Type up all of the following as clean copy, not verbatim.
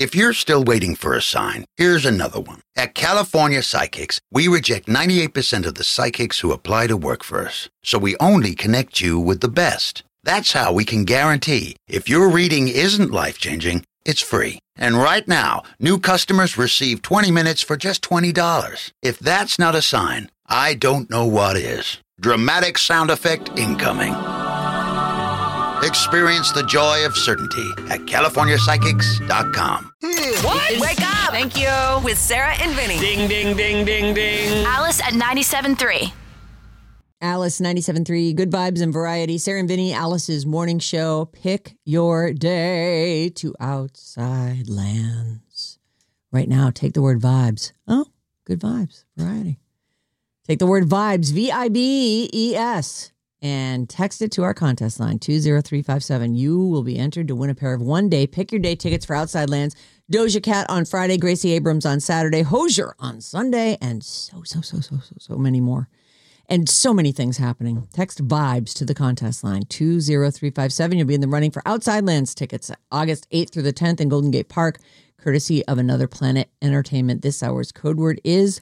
If you're still waiting for a sign, here's another one. At California Psychics, we reject 98% of the psychics who apply to work for us. So we only connect you with the best. That's how we can guarantee if your reading isn't life-changing, it's free. And right now, new customers receive 20 minutes for just $20. If that's not a sign, I don't know what is. Dramatic sound effect incoming. Experience the joy of certainty at CaliforniaPsychics.com. What? Wake up! Thank you. With Sarah and Vinny. Ding, ding, ding, ding, ding. Alice at 97.3. Alice 97.3, Good Vibes and Variety. Sarah and Vinny, Alice's morning show. Pick your day to outside lands. Right now, take the word vibes. Oh, good vibes, variety. Take the word vibes, VIBES, and text it to our contest line, 20357. You will be entered to win a pair of one-day Pick Your Day tickets for Outside Lands. Doja Cat on Friday, Gracie Abrams on Saturday, Hozier on Sunday, and so many more. And so many things happening. Text vibes to the contest line, 20357. You'll be in the running for Outside Lands tickets August 8th through the 10th in Golden Gate Park, courtesy of Another Planet Entertainment. This hour's code word is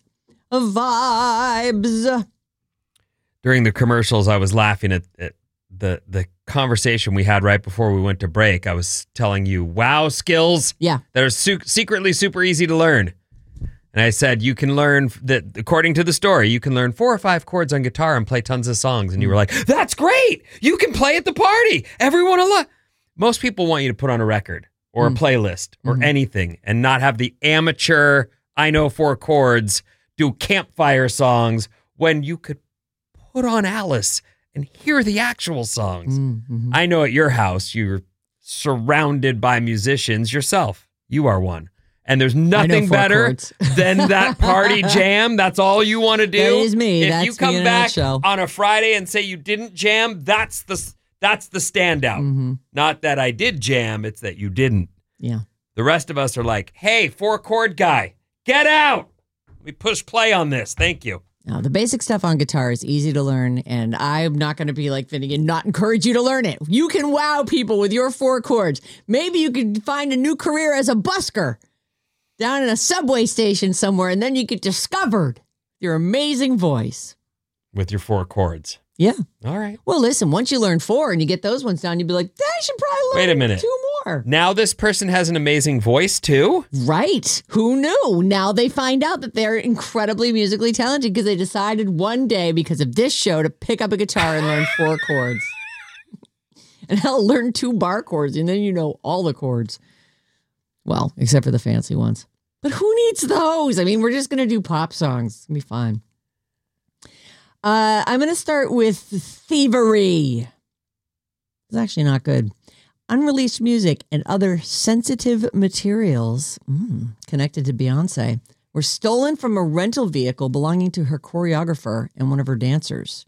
vibes. During the commercials, I was laughing at the conversation we had right before we went to break. I was telling you, wow, skills that are secretly super easy to learn. And I said, you can learn that, according to the story, you can learn 4 or 5 chords on guitar and play tons of songs. And you were like, that's great. You can play at the party. Everyone will love. Most people want you to put on a record or a playlist or anything and not have the amateur, I know 4 chords, do campfire songs when you could put on Alice and hear the actual songs. I know at your house, you're surrounded by musicians yourself. You are one. And there's nothing better than that party jam. That's all you want to do. That is me. If you come back on a Friday and say you didn't jam, that's the standout. Not that I did jam, it's that you didn't. Yeah. The rest of us are like, hey, 4 chord guy, get out. We push play on this. Thank you. Now, the basic stuff on guitar is easy to learn, and I'm not going to be like Vinny and not encourage you to learn it. You can wow people with your 4 chords. Maybe you could find a new career as a busker down in a subway station somewhere, and then you get discovered your amazing voice. With your 4 chords. Yeah. All right. Well, listen, once you learn 4 and you get those ones down, you'd be like, I should probably learn Wait a minute. 2 more. Now this person has an amazing voice too? Right. Who knew? Now they find out that they're incredibly musically talented because they decided one day because of this show to pick up a guitar and learn 4 chords. And hell, learn 2 bar chords, and then you know all the chords. Well, except for the fancy ones. But who needs those? I mean, we're just going to do pop songs. It's going to be fine. I'm going to start with thievery. It's actually not good. Unreleased music and other sensitive materials connected to Beyonce were stolen from a rental vehicle belonging to her choreographer and one of her dancers.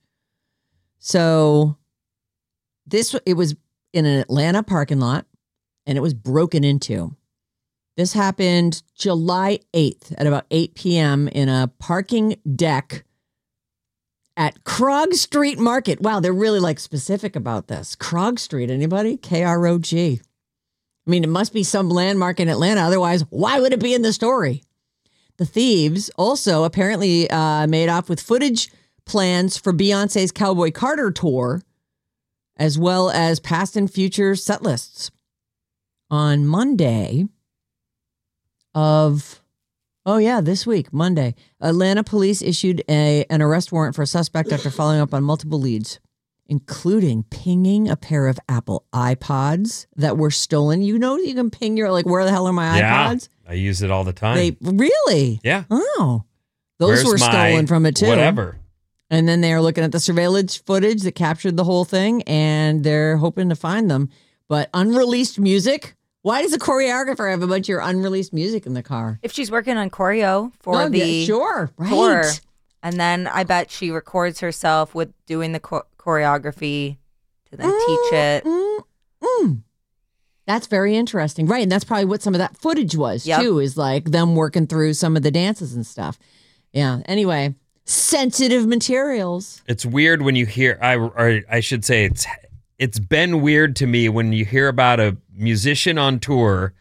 So it was in an Atlanta parking lot, and it was broken into. This happened July 8th at about 8 p.m. in a parking deck at Krog Street Market. Wow, they're really specific about this. Krog Street, anybody? K-R-O-G. I mean, it must be some landmark in Atlanta. Otherwise, why would it be in the story? The thieves also apparently made off with footage plans for Beyonce's Cowboy Carter tour, as well as past and future set lists. On Monday this week, Monday, Atlanta police issued an arrest warrant for a suspect after following up on multiple leads, including pinging a pair of Apple iPods that were stolen. You know, you can ping your, where the hell are my iPods? I use it all the time. Really? Yeah. Oh, those were stolen from it too. Whatever. And then they are looking at the surveillance footage that captured the whole thing, and they're hoping to find them. But unreleased music? Why does the choreographer have a bunch of your unreleased music in the car? If she's working on choreo for the tour, and then I bet she records herself with doing the choreography to then teach it. That's very interesting. Right, and that's probably what some of that footage was, too, is them working through some of the dances and stuff. Yeah, anyway, sensitive materials. It's weird when you hear, I should say it's been weird to me when you hear about a musician on tour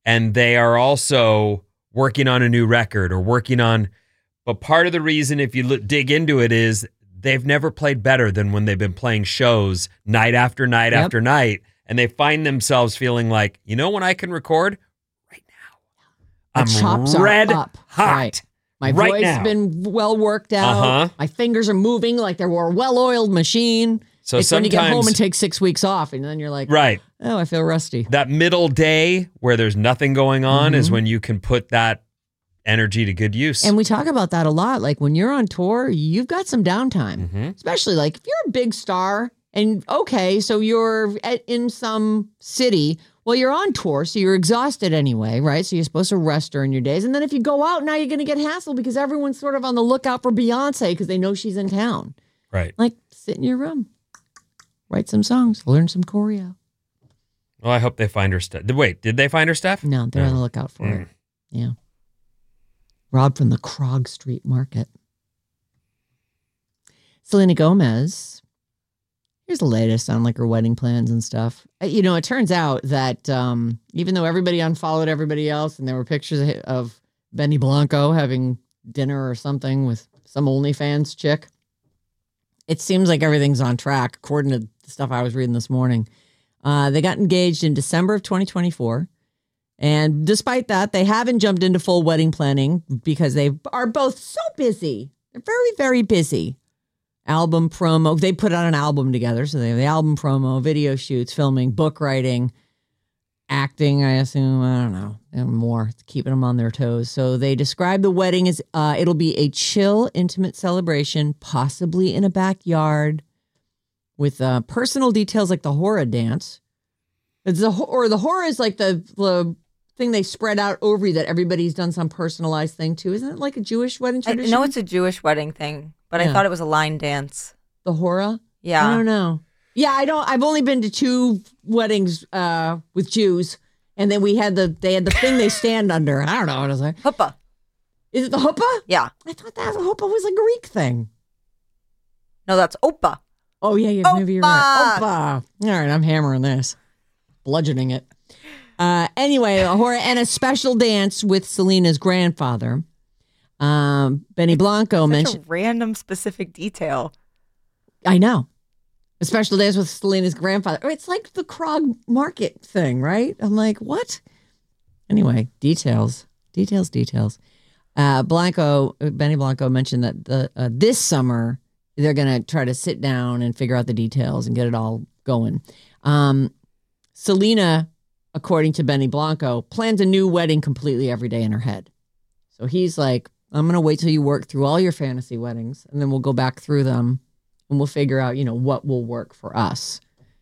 and they are also working on a new record or working on. But part of the reason, if you dig into it, is they've never played better than when they've been playing shows night after night after night, and they find themselves feeling like, when I can record right now, I'm red hot. Right. My voice has been well worked out. My fingers are moving like they're a well-oiled machine. So it's when you get home and take 6 weeks off, and then you're like, right. Oh, I feel rusty. That middle day where there's nothing going on is when you can put that energy to good use. And we talk about that a lot. Like when you're on tour, you've got some downtime, especially like if you're a big star and so you're in some city. Well, you're on tour, so you're exhausted anyway, right? So you're supposed to rest during your days. And then if you go out, now you're going to get hassled because everyone's sort of on the lookout for Beyonce because they know she's in town. Right. Like sit in your room, write some songs, learn some choreo. Well, I hope they find her stuff. Wait, did they find her stuff? No, they're on the lookout for it. Yeah. Robbed from the Krog Street Market. Selena Gomez. Here's the latest on like her wedding plans and stuff. It turns out that even though everybody unfollowed everybody else and there were pictures of Benny Blanco having dinner or something with some OnlyFans chick, it seems like everything's on track according to the stuff I was reading this morning. They got engaged in December of 2024. And despite that, they haven't jumped into full wedding planning because they are both so busy. They're very, very busy. Album promo. They put out an album together. So they have the album promo, video shoots, filming, book writing, acting, I assume. I don't know. And more. It's keeping them on their toes. So they describe the wedding as it'll be a chill, intimate celebration, possibly in a backyard with personal details like the hora dance. The hora is like the thing they spread out over you that everybody's done some personalized thing to. Isn't it like a Jewish wedding tradition? I know it's a Jewish wedding thing, but I thought it was a line dance. The hora? Yeah. I don't know. Yeah, I've only been to 2 weddings with Jews, and then they had the thing they stand under. I don't know what I was like. Huppah. Is it the huppah? Yeah. I thought that huppah was a Greek thing. No, that's opa. Oh yeah, maybe you're right. Opa. All right, I'm hammering this, bludgeoning it. Anyway, a hora and a special dance with Selena's grandfather. Benny Blanco mentioned a random specific detail. I know. A special dance with Selena's grandfather. It's like the Krog Market thing, right? I'm like, what? Anyway, details. Benny Blanco mentioned that this summer they're going to try to sit down and figure out the details and get it all going. Selena, according to Benny Blanco, plans a new wedding completely every day in her head. So he's like, I'm going to wait till you work through all your fantasy weddings, and then we'll go back through them, and we'll figure out, what will work for us.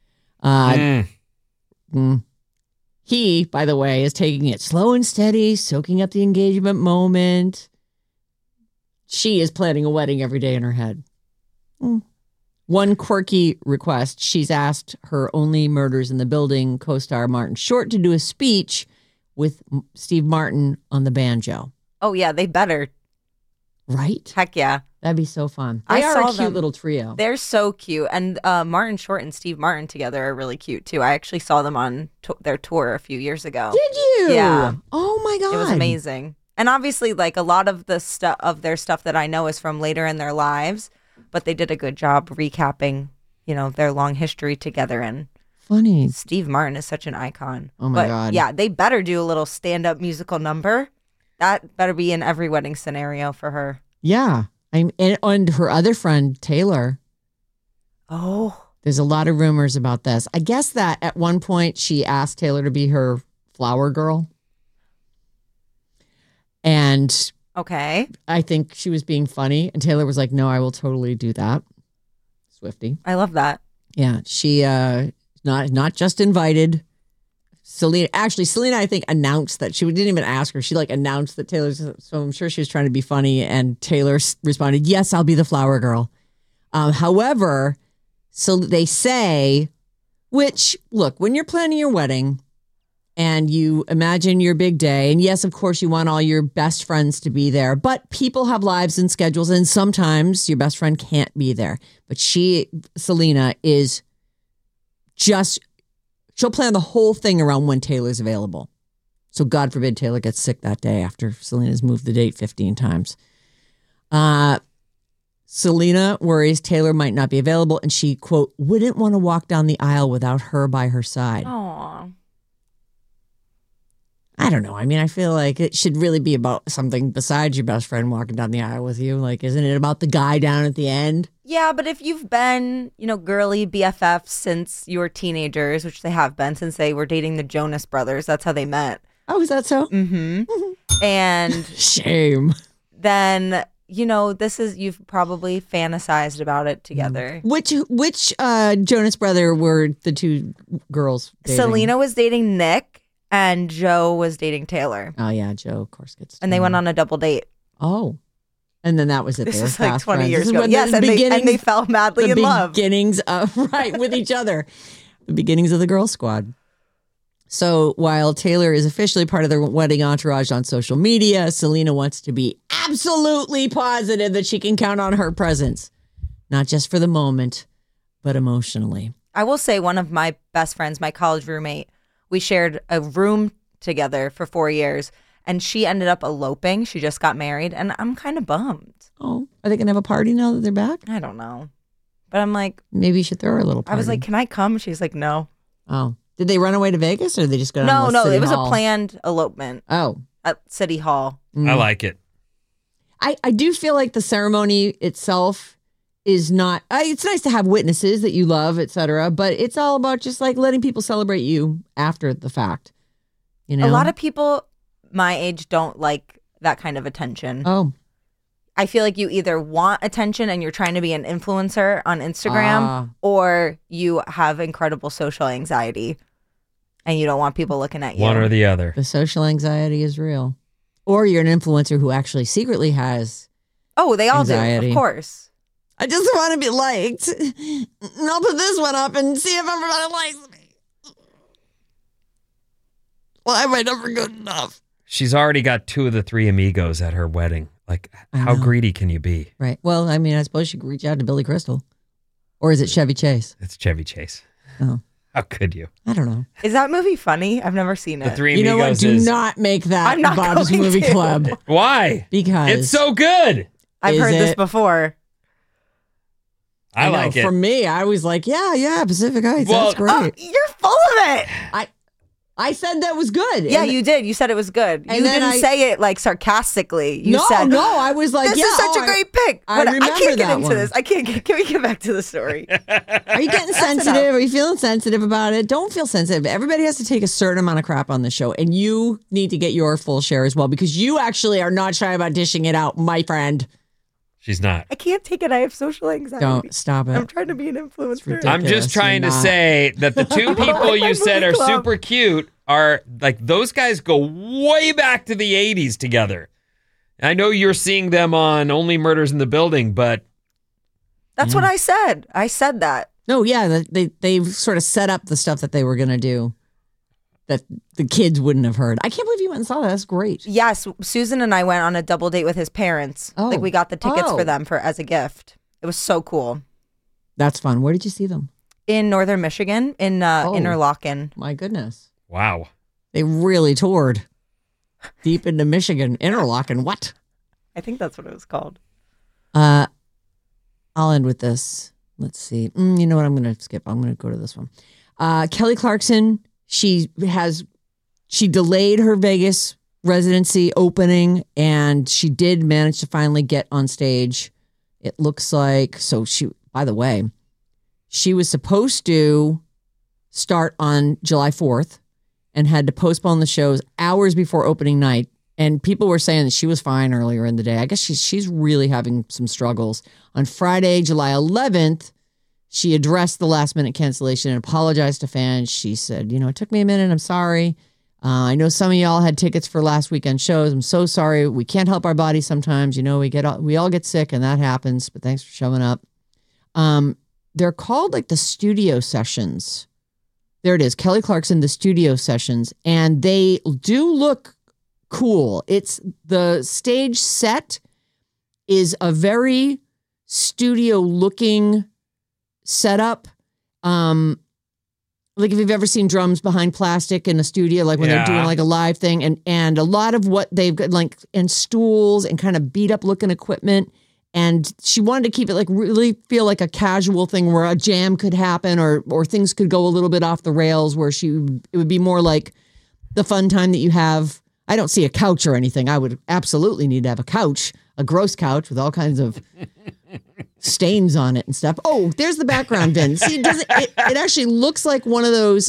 He, by the way, is taking it slow and steady, soaking up the engagement moment. She is planning a wedding every day in her head. One quirky request. She's asked her Only Murders in the Building co-star Martin Short to do a speech with Steve Martin on the banjo. Oh, yeah, they better. Right? Heck yeah. That'd be so fun. They are a cute little trio. They're so cute. And Martin Short and Steve Martin together are really cute, too. I actually saw them on their tour a few years ago. Did you? Yeah. Oh, my God. It was amazing. And obviously, like, a lot of the stuff of their stuff that I know is from later in their lives. But they did a good job recapping, their long history together. And funny. Steve Martin is such an icon. Oh, my God. Yeah, they better do a little stand-up musical number. That better be in every wedding scenario for her. Yeah. And her other friend, Taylor. Oh. There's a lot of rumors about this. I guess that at one point she asked Taylor to be her flower girl. And okay, I think she was being funny. And Taylor was like, no, I will totally do that. Swiftie. I love that. Yeah. She not just invited. Selena, I think, announced that she didn't even ask her. She announced that Taylor's, so I'm sure she was trying to be funny. And Taylor responded, yes, I'll be the flower girl. However, so they say, which, look, when you're planning your wedding and you imagine your big day, and yes, of course, you want all your best friends to be there, but people have lives and schedules, and sometimes your best friend can't be there. But Selena, is just... she'll plan the whole thing around when Taylor's available. So God forbid Taylor gets sick that day after Selena's moved the date 15 times. Selena worries Taylor might not be available, and she, quote, wouldn't want to walk down the aisle without her by her side. Aw. I don't know. I mean, I feel like it should really be about something besides your best friend walking down the aisle with you. Like, isn't it about the guy down at the end? Yeah, but if you've been, girly BFFs since you were teenagers, which they have been since they were dating the Jonas Brothers, that's how they met. Oh, is that so? Mm-hmm. And shame. Then, you've probably fantasized about it together. Which Jonas brother were the two girls dating? Selena was dating Nick and Joe was dating Taylor. Oh, yeah, Joe, of course, gets And they went on a double date. Oh. And then that was it. This They is were like fast 20 friends. years This is ago. when Yes, the and they beginnings- fell madly in love. Beginnings of, right, with each other. The beginnings of the Girl Squad. So while Taylor is officially part of the wedding entourage on social media, Selena wants to be absolutely positive that she can count on her presence. Not just for the moment, but emotionally. I will say one of my best friends, my college roommate, we shared a room together for 4 years, and she ended up eloping. She just got married, and I'm kind of bummed. Oh, are they going to have a party now that they're back? I don't know. But I'm like... Maybe you should throw her a little party. I was like, can I come? She's like, no. Oh. Did they run away to Vegas, or did they just go down to No, City it was Hall? a planned elopement. Oh. At City Hall. I like it. I do feel like the ceremony itself is not... it's nice to have witnesses that you love, etc., but it's all about just like letting people celebrate you after the fact. You know? A lot of people my age don't like that kind of attention. Oh. I feel like you either want attention and you're trying to be an influencer on Instagram, or you have incredible social anxiety and you don't want people looking at you. One or the other. The social anxiety is real. Or you're an influencer who actually secretly has they all anxiety. do, of course. I just want to be liked. And I'll put this one up and see if everybody likes me. Well, am I never good enough? She's already got 2 of the 3 amigos at her wedding. Like, how greedy can you be? Right. Well, I mean, I suppose you could reach out to Billy Crystal. Or is it Chevy Chase? It's Chevy Chase. Oh. How could you? I don't know. Is that movie funny? I've never seen it. The 3 You amigos know what? Do is... not make that I'm not Bob's going Movie to. Club. Why? Because It's so good. I've Is heard this it? before. I know, like it. For me, I was like, yeah, Pacific Heights. Well, that's great. You're full of it. I said that was good. Yeah, And- you did. You said it was good. And You then didn't say it like sarcastically. You said, no, I was like, this yeah, is such a great pick. I But remember can't get that into one. this. I can't. Can we get back to the story? Are you getting sensitive? Are you feeling sensitive about it? Don't feel sensitive. Everybody has to take a certain amount of crap on the show, and you need to get your full share as well because you actually are not shy about dishing it out, my friend. She's not. I can't take it. I have social anxiety. Don't stop it. I'm trying to be an influencer. ridiculous. I'm just trying to You're not. say that the 2 people you said are Club. super cute are like those guys go way back to the 80s together. I know you're seeing them on Only Murders in the Building, but That's what I said. I said that. No, yeah, they sort of set up the stuff that they were going to do that the kids wouldn't have heard. I can't believe you went and saw that. That's great. Yes, Susan and I went on a double date with his parents. Oh. Like we got the tickets Oh. for them as a gift. It was so cool. That's fun. Where did you see them? In northern Michigan, in Interlaken. My goodness. wow. They really toured deep into Michigan. Interlaken. What? I think that's what it was called. I'll end with this. Let's see. You know what? I'm going to skip. I'm going to go to this one. Kelly Clarkson. She delayed her Vegas residency opening, and she did manage to finally get on stage. It looks like by the way, she was supposed to start on July 4th and had to postpone the shows hours before opening night. And people were saying that she was fine earlier in the day. I guess she's really having some struggles. On Friday, July 11th, she addressed the last minute cancellation and apologized to fans. She said, it took me a minute. I'm sorry. I know some of y'all had tickets for last weekend shows. I'm so sorry. We can't help our bodies sometimes. We all get sick and that happens, but thanks for showing up. They're called like the studio sessions. There it is. Kelly Clarkson, the studio sessions. And they do look cool. It's the stage set is a very studio looking setup. like if you've ever seen drums behind plastic in a studio, like when they're doing like a live thing, and a lot of what they've got, like, and stools and kind of beat up looking equipment. And she wanted to keep it like really feel like a casual thing where a jam could happen or things could go a little bit off the rails where it would be more like the fun time that you have. I don't see a couch or anything. I would absolutely need to have a couch, a gross couch with all kinds of stains on it and stuff. Oh, there's the background, Vin. See, it actually looks like one of those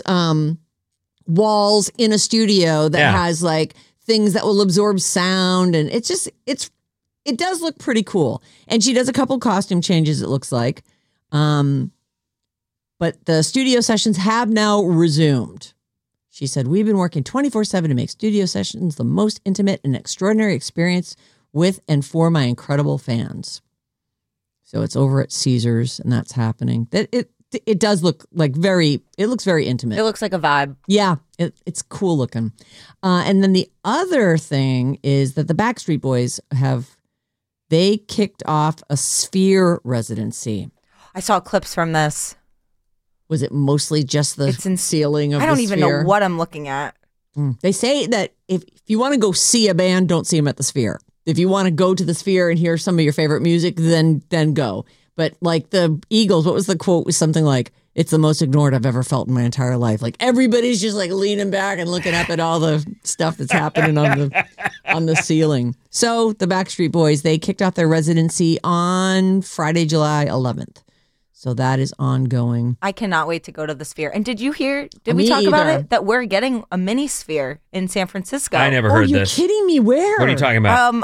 walls in a studio that has like things that will absorb sound, and it does look pretty cool. And she does a couple costume changes, it looks like. But the studio sessions have now resumed. She said, "We've been working 24/7 to make studio sessions the most intimate and extraordinary experience with and for my incredible fans." So it's over at Caesars, and that's happening. It does look like it looks very intimate. It looks like a vibe. Yeah, it's cool looking. And then the other thing is that the Backstreet Boys they kicked off a Sphere residency. I saw clips from this. Was it mostly just the ceiling of the Sphere? I don't even know what I'm looking at. They say that if you want to go see a band, don't see them at the Sphere. If you want to go to the Sphere and hear some of your favorite music, then go. But like the Eagles, what was the quote? Was something like, "It's the most ignored I've ever felt in my entire life." Like everybody's just like leaning back and looking up at all the stuff that's happening on the ceiling. So the Backstreet Boys, they kicked off their residency on Friday, July 11th. So that is ongoing. I cannot wait to go to the Sphere. And did we talk about it? That we're getting a mini Sphere in San Francisco. I never heard this. Are you kidding me? Where? What are you talking about?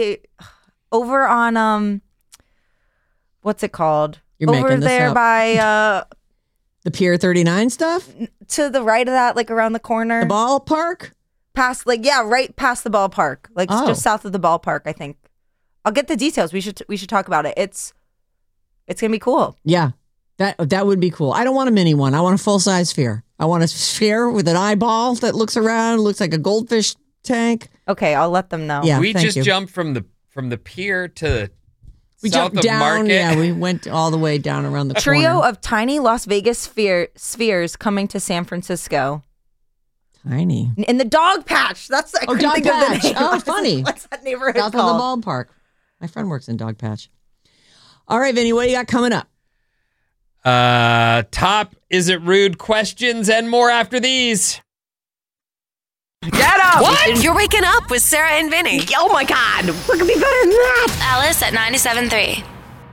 Over on, what's it called? You're over making this there up. by the Pier 39 stuff? To the right of that, like around the corner. The ballpark? Right past the ballpark. Like just south of the ballpark, I think. I'll get the details. We should talk about it. It's going to be cool. Yeah, that would be cool. I don't want a mini one. I want a full-size Sphere. I want a Sphere with an eyeball that looks around, looks like a goldfish tank. Okay, I'll let them know. Yeah, we just jumped from the pier to we south jumped of down. Market. Yeah, we went all the way down around the Trio corner. of tiny Las Vegas spheres coming to San Francisco. Tiny. In the Dog Patch. That's I couldn't Dog think Patch. of the name. Oh, funny. What's that neighborhood South called? of the ballpark. My friend works in Dog Patch. All right, Vinny, what do you got coming up? Top Is It Rude questions and more after these. Get up! What? You're waking up with Sarah and Vinny. Oh my God. What could be better than that? Alice at 97.3.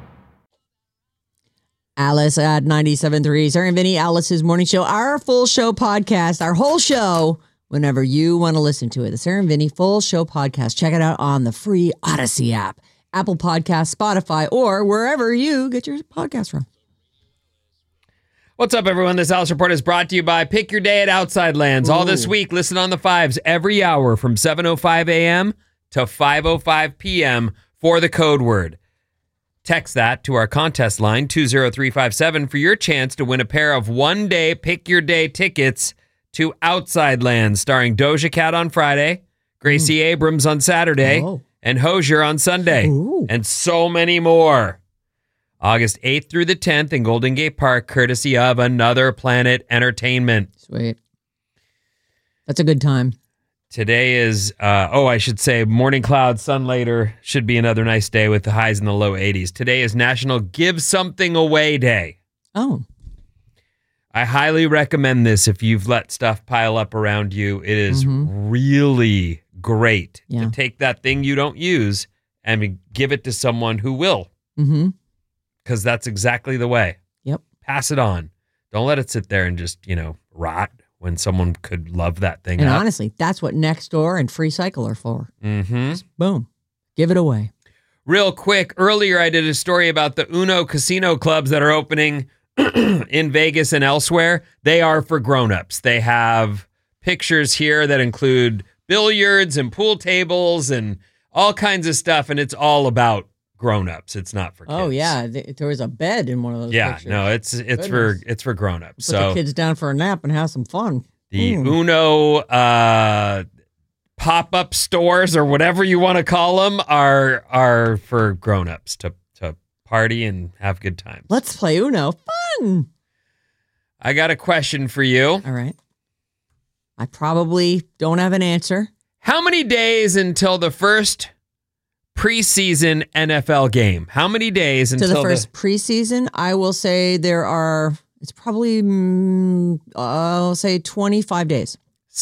Alice at 97.3. Sarah and Vinny, Alice's Morning Show. Our full show podcast, our whole show, whenever you want to listen to it. The Sarah and Vinny full show podcast. Check it out on the free Odyssey app, Apple Podcasts, Spotify, or wherever you get your podcast from. What's up, everyone? This Alice Report is brought to you by Pick Your Day at Outside Lands. All this week, listen on the 5s every hour from 7:05 a.m. to 5:05 p.m. for the code word. Text that to our contest line, 20357, for your chance to win a pair of one-day Pick Your Day tickets to Outside Lands, starring Doja Cat on Friday, Gracie Abrams on Saturday, and Hozier on Sunday, and so many more. August 8th through the 10th in Golden Gate Park, courtesy of Another Planet Entertainment. Sweet. That's a good time. Today is, I should say, morning clouds, sun later. Should be another nice day with the highs in the low 80s. Today is National Give Something Away Day. Oh. I highly recommend this if you've let stuff pile up around you. It is really great to take that thing you don't use and give it to someone who will. Mm-hmm. Because that's exactly the way. Yep. Pass it on. Don't let it sit there and just, rot when someone could love that thing And up. honestly, that's what Nextdoor and Free Cycle are for. Mm-hmm. Just boom. Give it away. Real quick, earlier I did a story about the Uno casino clubs that are opening in Vegas and elsewhere. They are for grown-ups. They have pictures here that include billiards and pool tables and all kinds of stuff, and it's all about grown-ups. It's not for kids. Oh yeah, there was a bed in one of those pictures. No, it's for grown-ups. Put the kids down for a nap and have some fun. The Uno pop-up stores or whatever you want to call them are for grown-ups to party and have good times. Let's play Uno. Fun. I got a question for you. All right. I probably don't have an answer. How many days until the first preseason NFL game? How many days until to the first preseason? I will say it's probably, I'll say 25 days.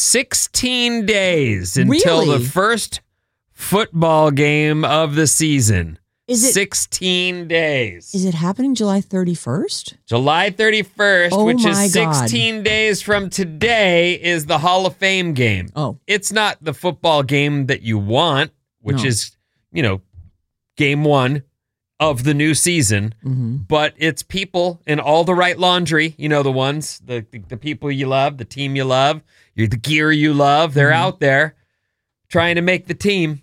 16 days until Really? the first football game of the season. Is it 16 days? Is it happening July 31st? July 31st, Oh which my is 16 days from today, is the Hall of Fame game. Oh. It's not the football game that you want, which No. is, game one of the new season, but it's people in all the right laundry, the ones, the people you love, the team you love, the gear you love. They're out there trying to make the team.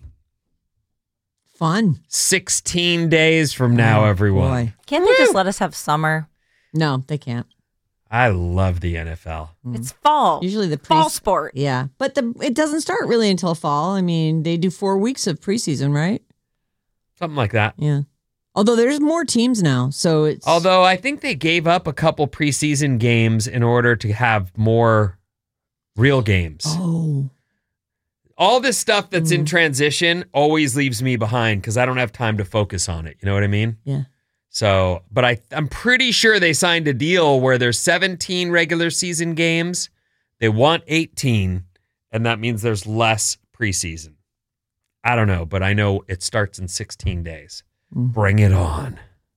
Fun. 16 days from now, everyone. Boy. Can't they just let us have summer? No, they can't. I love the NFL. It's fall. Usually the fall sport. Yeah, but it doesn't start really until fall. I mean, they do 4 weeks of preseason, right? Something like that. Yeah. Although there's more teams now, so it's... Although I think they gave up a couple preseason games in order to have more real games. Oh. All this stuff that's in transition always leaves me behind because I don't have time to focus on it. You know what I mean? Yeah. So, but I'm pretty sure they signed a deal where there's 17 regular season games. They want 18, and that means there's less preseason. I don't know, but I know it starts in 16 days. Bring it on.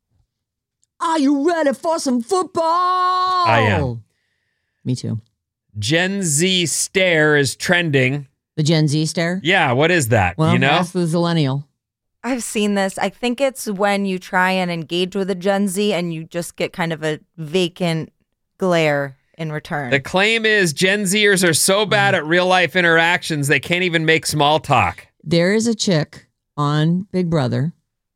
Are you ready for some football? I am. Me too. Gen Z stare is trending. The Gen Z stare? Yeah, what is that? Well, you know? that's the Zillennial. I've seen this. I think it's when you try and engage with a Gen Z and you just get kind of a vacant glare in return. The claim is Gen Zers are so bad at real life interactions they can't even make small talk. There is a chick on Big Brother.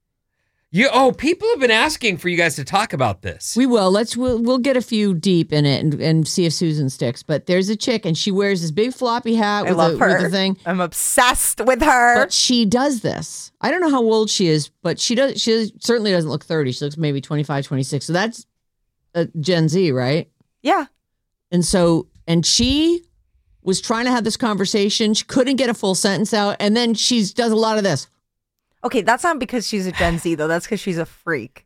People have been asking for you guys to talk about this. We will. We'll get a few deep in it and see if Susan sticks. But there's a chick and she wears this big floppy hat I with love her. with the thing. I'm obsessed with her. But she does this. I don't know how old she is, but she certainly doesn't look 30. She looks maybe 25, 26. So that's a Gen Z, right? Yeah. And she was trying to have this conversation. She couldn't get a full sentence out. And then she does a lot of this. Okay, that's not because she's a Gen Z, though. That's because she's a freak.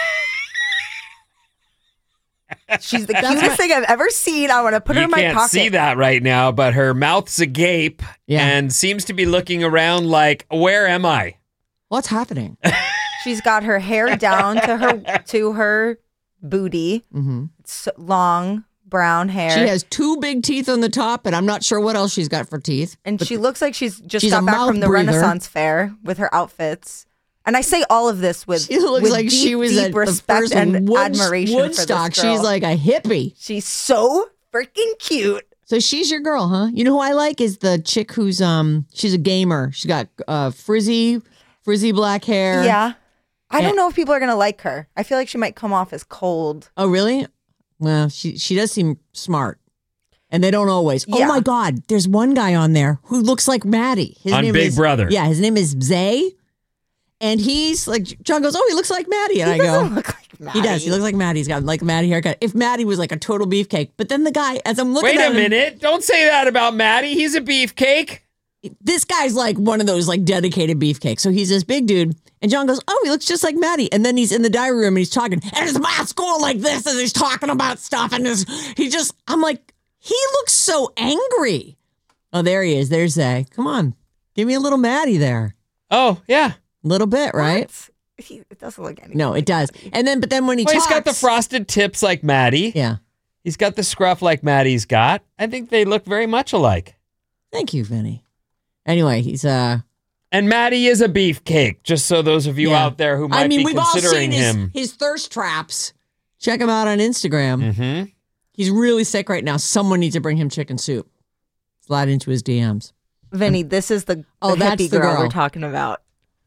She's the cutest thing I've ever seen. I want to put her in my pocket. You can't see that right now, but her mouth's agape and seems to be looking around like, where am I? What's happening? She's got her hair down to her booty. Mm-hmm. It's long brown hair. She has 2 big teeth on the top, and I'm not sure what else she's got for teeth. And she looks like she's she's got a back mouth from the breather. Renaissance Fair with her outfits. And I say all of this with She looks with like deep, she was deep at the respect first and admiration Woodstock. for this girl. She's like a hippie. She's so freaking cute. So she's your girl, huh? You know who I like is the chick who's she's a gamer. She's got frizzy black hair. Yeah. I don't know if people are going to like her. I feel like she might come off as cold. Oh, really? Well, she does seem smart. And they don't always. Yeah. Oh my God, there's one guy on there who looks like Maddie. His On name Big is, Brother. Yeah, his name is Zay. And he's like, John goes, oh, he looks like Maddie. And He I go, doesn't look like Maddie. he does. He looks like Maddie. He's got like a Maddie haircut. If Maddie was like a total beefcake. But then the guy, as I'm looking Wait at a him, minute. Don't say that about Maddie. He's a beefcake. this guy's like one of those like dedicated beefcakes. So he's this big dude. And John goes, oh, he looks just like Maddie. And then he's in the diary room and he's talking. And his math's going like this as he's talking about stuff. And I'm like, he looks so angry. Oh, there he is. There's Zay. Come on. Give me a little Maddie there. Oh, yeah. A little bit, right? It doesn't look anything. No, it does. And then, but then when he talks. He's got the frosted tips like Maddie. Yeah. He's got the scruff like Maddie's got. I think they look very much alike. Thank you, Vinny. Anyway, he's And Maddie is a beefcake, just so those of you out there who might be we've all considering seen him. his thirst traps. Check him out on Instagram. Mm-hmm. He's really sick right now. Someone needs to bring him chicken soup. Slide into his DMs. Vinny, this is the that's hippie the girl girl we're talking about.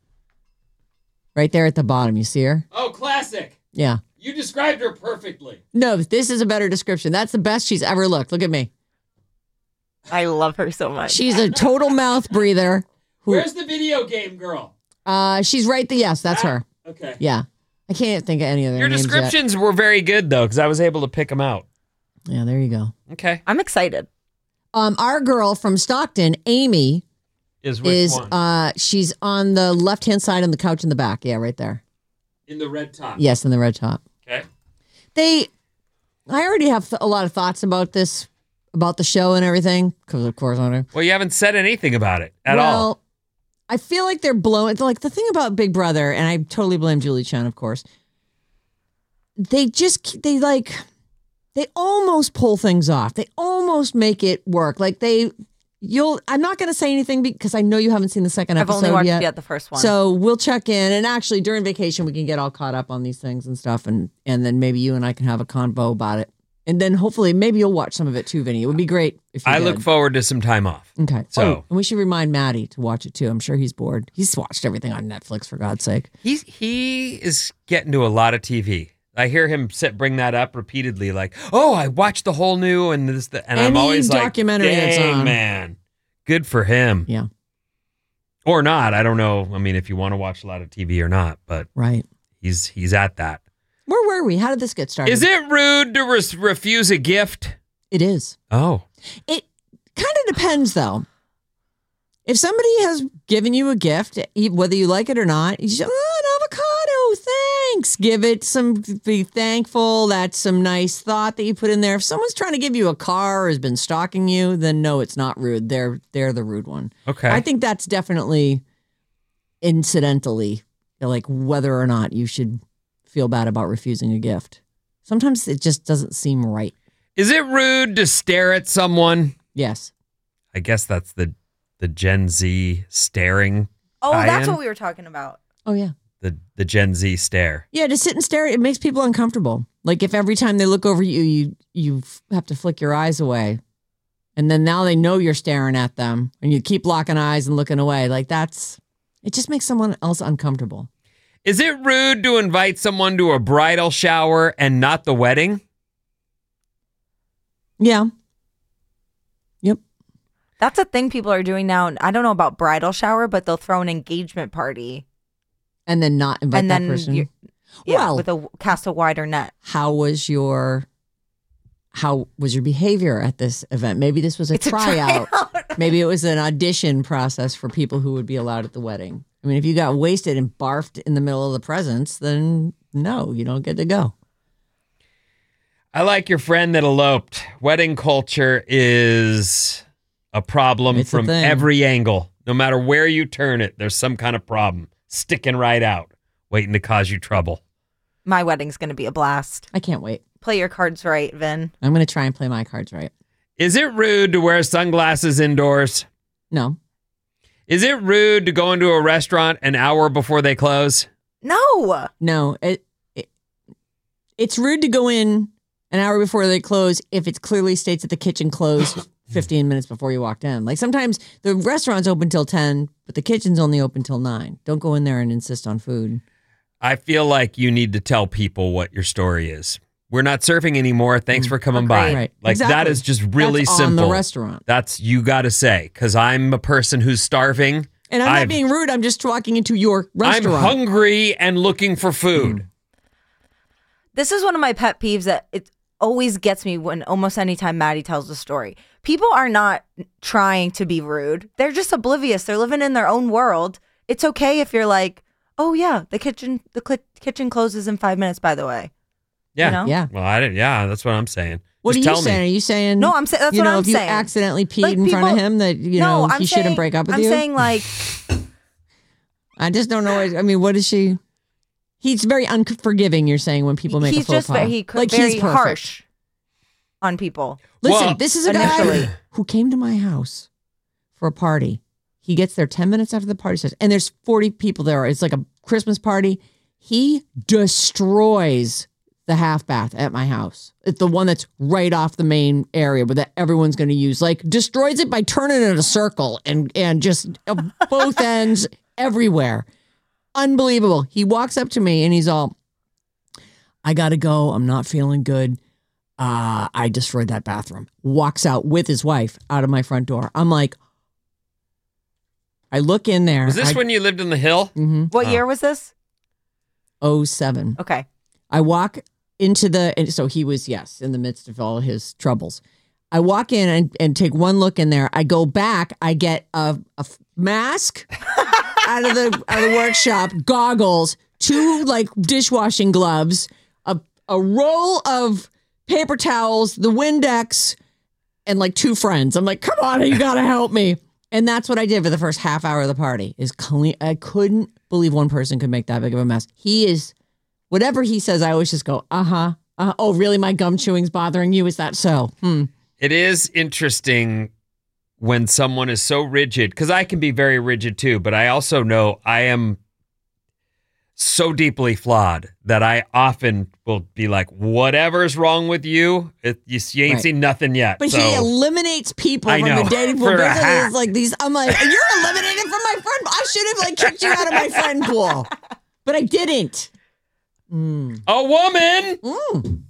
Right there at the bottom. You see her? Oh, classic. Yeah. You described her perfectly. No, this is a better description. That's the best she's ever looked. Look at me. I love her so much. She's a total mouth breather. Where's the video game girl? She's right there. Yes, that's her. Okay. Yeah. I can't think of any other Your names descriptions were very good, though, because I was able to pick them out. Yeah, there you go. Okay. I'm excited. Our girl from Stockton, Amy, Is which one? She's on the left-hand side on the couch in the back. Yeah, right there. In the red top. Yes, in the red top. Okay. I already have a lot of thoughts about this, about the show and everything, because of course I do. Well, you haven't said anything about it at all. Well, I feel like they're blowing. Like the thing about Big Brother, and I totally blame Julie Chen, of course. They almost pull things off. They almost make it work. Like I'm not going to say anything because I know you haven't seen the second episode I've only yet. watched the first one. So we'll check in, and actually during vacation we can get all caught up on these things and stuff, and then maybe you and I can have a convo about it, and then hopefully maybe you'll watch some of it too, Vinny. It would be great if you I did. look forward to some time off. Okay. So and we should remind Maddie to watch it too. I'm sure he's bored. He's watched everything on Netflix, for God's sake. he is getting to a lot of TV. I hear him bring that up repeatedly, like, "Oh, I watched the whole new and this," and I'm always like, documentary that's "Dang, on. man, good for him." Yeah. Or not. I don't know. I mean, if you want to watch a lot of TV or not, but Right. he's at that. Where were we? How did this get started? Is it rude to refuse a gift? It is. Oh, It kind of depends, though. If somebody has given you a gift, whether you like it or not, you just, an avocado, thanks. Give it be thankful. That's some nice thought that you put in there. If someone's trying to give you a car or has been stalking you, then no, it's not rude. They're the rude one. okay. I think that's definitely incidentally, like whether or not you should feel bad about refusing a gift. Sometimes it just doesn't seem right. Is it rude to stare at someone? Yes. I guess that's the Gen Z staring. Oh, that's tie-in? what we were talking about. Oh, yeah. The Gen Z stare. Yeah, to sit and stare, it makes people uncomfortable. Like if every time they look over you have to flick your eyes away. And then now they know you're staring at them and you keep locking eyes and looking away. Like it just makes someone else uncomfortable. Is it rude to invite someone to a bridal shower and not the wedding? Yeah. Yep. That's a thing people are doing now. I don't know about bridal shower, but they'll throw an engagement party. And then not invite And that then person. Yeah, Well, cast a wider net. how was your behavior at this event? Maybe this was a tryout. Maybe it was an audition process for people who would be allowed at the wedding. I mean, if you got wasted and barfed in the middle of the presents, then no, you don't get to go. I like your friend that eloped. Wedding culture is a problem It's a from thing. every angle. No matter where you turn it, there's some kind of problem sticking right out, waiting to cause you trouble. My wedding's going to be a blast. I can't wait. Play your cards right, Vin. I'm going to try and play my cards right. Is it rude to wear sunglasses indoors? No. Is it rude to go into a restaurant an hour before they close? No. No. It's rude to go in an hour before they close if it clearly states that the kitchen closed 15 minutes before you walked in. Like sometimes the restaurant's open till 10, but the kitchen's only open till 9. Don't go in there and insist on food. I feel like you need to tell people what your story is. We're not surfing anymore. Thanks for coming by. Right. Like Exactly. that is just really That's simple. on the restaurant. That's you got to say because I'm a person who's starving. And I'm not being rude. I'm just walking into your restaurant. I'm hungry and looking for food. This is one of my pet peeves that it always gets me when almost anytime Maddie tells a story. People are not trying to be rude. They're just oblivious. They're living in their own world. It's okay if you're like, oh yeah, the kitchen closes in 5 minutes, by the way. Yeah. You know? Yeah. Well, I didn't. Yeah, that's what I'm saying. What Just are you tell saying? me. Are you saying? No, I'm saying that's you what know, I'm if you saying. accidentally peed Like, in front of people- him, that you No, know I'm he shouldn't saying- break up with I'm you. saying like, I just don't know. I mean, what is she? He's very unforgiving. You're saying when people make a he's faux just pas. very, like very he's perfect. harsh on people. Listen, Well, this is a guy initially. who came to my house for a party. He gets there 10 minutes after the party starts, and there's 40 people there. It's like a Christmas party. He destroys the half bath at my house. It's the one that's right off the main area where that everyone's going to use. Like destroys it by turning it in a circle and just both ends everywhere. Unbelievable. He walks up to me and he's all, I got to go. I'm not feeling good. I destroyed that bathroom. Walks out with his wife out of my front door. I'm like, I look in there. Was this when you lived in the hill? Mm-hmm. What year was this? 07. Okay. I walk and so he was, yes, in the midst of all his troubles. I walk in and take one look in there. I go back. I get a mask out of the workshop, goggles, 2 like dishwashing gloves, a roll of paper towels, the Windex, and like 2 friends. I'm like, come on, you gotta help me. And that's what I did for the first half hour of the party. Is clean. I couldn't believe one person could make that big of a mess. He is, whatever he says, I always just go, oh, really? My gum chewing's bothering you? Is that so? It is interesting when someone is so rigid, because I can be very rigid too, but I also know I am so deeply flawed that I often will be like, whatever's wrong with you, you ain't seen nothing yet. But so. He eliminates people from the dating pool. It's like these. I'm like, you're eliminated from my friend. I should have like kicked you out of my friend pool, but I didn't. A woman.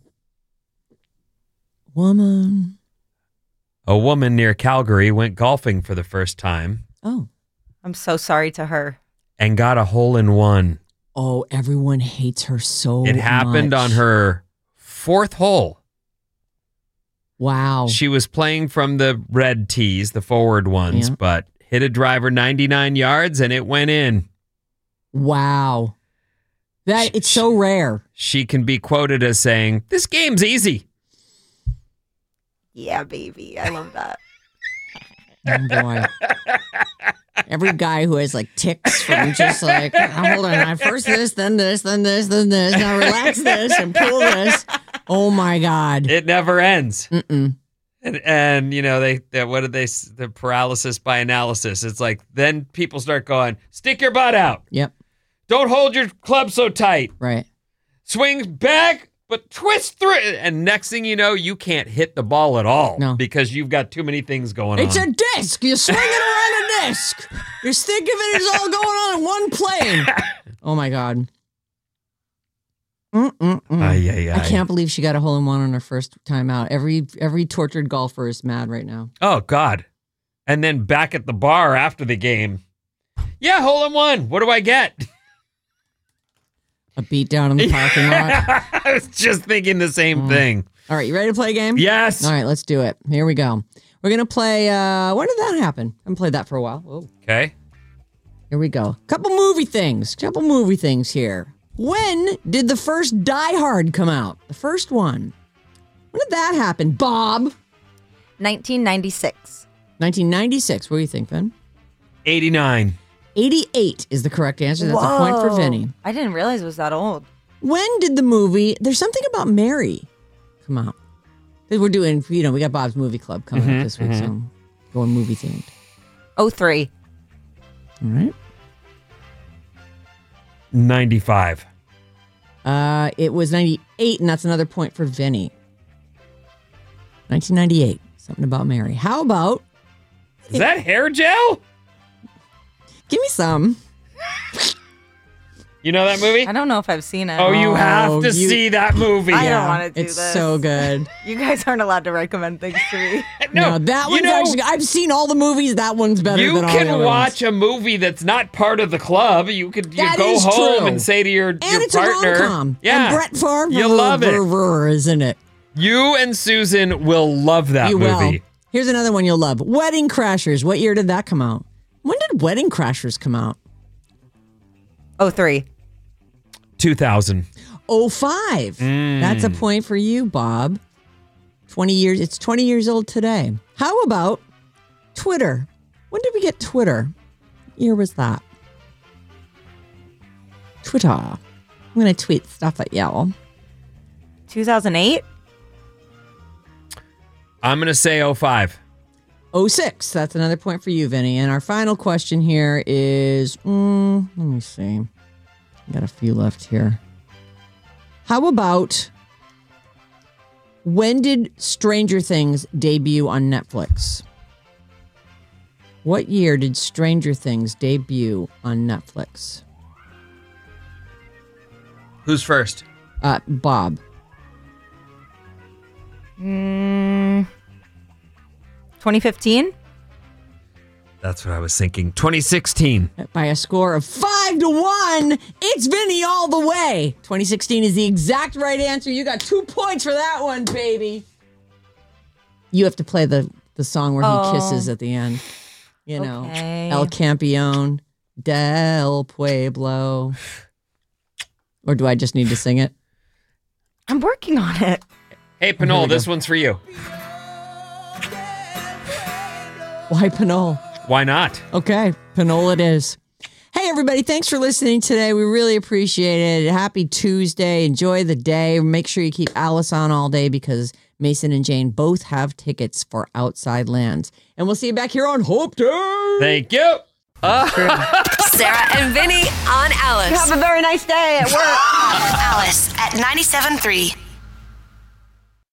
Woman. A woman near Calgary went golfing for the first time. Oh. I'm so sorry to her. And got a hole-in-one. Oh, everyone hates her so much. It happened on her 4th hole. Wow. She was playing from the red tees, the forward ones, but hit a driver 99 yards and it went in. Wow. It's so rare. She can be quoted as saying, "This game's easy." Yeah, baby. I love that. Oh, boy. Every guy who has like ticks from just like, hold on, first this, then this, then this, then this. Now relax this and pull this. Oh, my God. It never ends. And you know, the paralysis by analysis. It's like, then people start going, stick your butt out. Yep. Don't hold your club so tight. Right. Swing back, but twist through it. And next thing you know, you can't hit the ball at all because you've got too many things going on. It's a disc. You're swinging around a disc. You're thinking of it as all going on in one plane. Oh, my God. I can't believe she got a hole-in-one on her first time out. Every tortured golfer is mad right now. Oh, God. And then back at the bar after the game. Yeah, hole-in-one. What do I get? A beat down in the parking lot. I was just thinking the same thing. All right, you ready to play a game? Yes. All right, let's do it. Here we go. We're going to play, when did that happen? I haven't played that for a while. Whoa. Okay. Here we go. Couple movie things here. When did the first Die Hard come out? The first one. When did that happen, Bob? 1996. 1996. What do you think, Ben? 89. 88 is the correct answer. That's a point for Vinny. I didn't realize it was that old. When did the movie There's Something About Mary come out? We're doing, we got Bob's Movie Club coming up this week, so going movie themed. 03. All right. 95. It was 98, and that's another point for Vinny. 1998. Something About Mary. How about... Is that hair gel? Give me some. You know that movie? I don't know if I've seen it. Oh, you have to see that movie. I don't want to do this. It's so good. You guys aren't allowed to recommend things to me. No, that one's actually... I've seen all the movies. That one's better than all the other ones. You can watch a movie that's not part of the club. You could go home and say to your partner... And it's a rom-com. Yeah. And Brett Favre You'll love it. Is in it. You and Susan will love that movie. Will. Here's another one you'll love. Wedding Crashers. What year did that come out? When did Wedding Crashers come out? 03. 2000. 05. That's a point for you, Bob. 20 years. It's 20 years old today. How about Twitter? When did we get Twitter? What year was that? Twitter. I'm going to tweet stuff at y'all. 2008? I'm going to say 05. 06. That's another point for you, Vinny. And our final question here is, let me see. Got a few left here. How about, when did Stranger Things debut on Netflix? What year did Stranger Things debut on Netflix? Who's first? Bob. 2015? That's what I was thinking. 2016. By a score of 5-1, it's Vinny all the way. 2016 is the exact right answer. You got 2 points for that one, baby. You have to play the song where he kisses at the end. You know, Okay. El Campeon, Del Pueblo. Or do I just need to sing it? I'm working on it. Hey, Pinole, this one's for you. Why Pinole? Why not? Okay, Pinole it is. Hey, everybody, thanks for listening today. We really appreciate it. Happy Tuesday. Enjoy the day. Make sure you keep Alice on all day because Mason and Jane both have tickets for Outside Lands. And we'll see you back here on Hope Day. Thank you. Sarah and Vinny on Alice. Have a very nice day at work. Alice at 97.3.